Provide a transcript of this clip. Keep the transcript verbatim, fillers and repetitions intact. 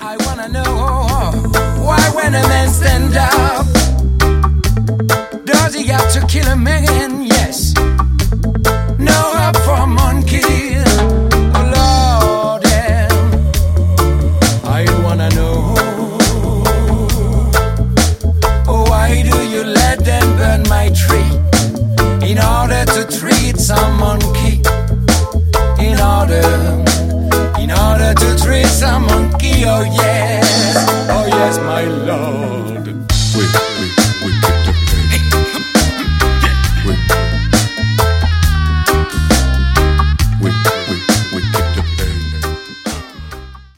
I wanna know why when a man stand up, does he have to kill a man? Yes. No up for a monkey. Oh Lord, yeah. I wanna know, oh, why do you let them burn my tree in order to treat some monkey? In order, in order to treat some monkey, oh yes, oh yes, my Lord. Wait.